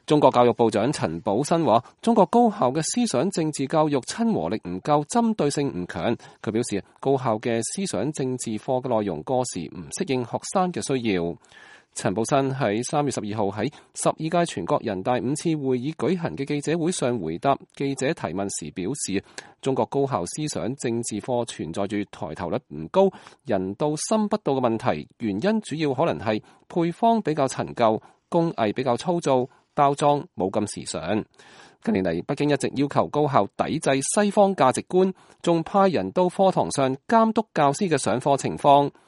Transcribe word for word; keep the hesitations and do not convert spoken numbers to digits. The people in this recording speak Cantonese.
中國教育部長陳寶新話，中國高校嘅思想政治教育親和力唔夠，針對性唔強。佢表示，高校嘅思想政治課嘅內容過時，唔適應學生嘅需要。陳寶新喺三月十二號喺十二屆全國人大五次會議舉行嘅記者會上回答記者提問時表示，中國高校思想政治課存在住抬頭率唔高、人到心不到嘅問題，原因主要可能係配方比較陳舊、工藝比較粗糙、包裝冇咁時尚。近年嚟，北京一直要求高校抵制西方價值觀，仲派人到課堂上監督教師嘅上課情況。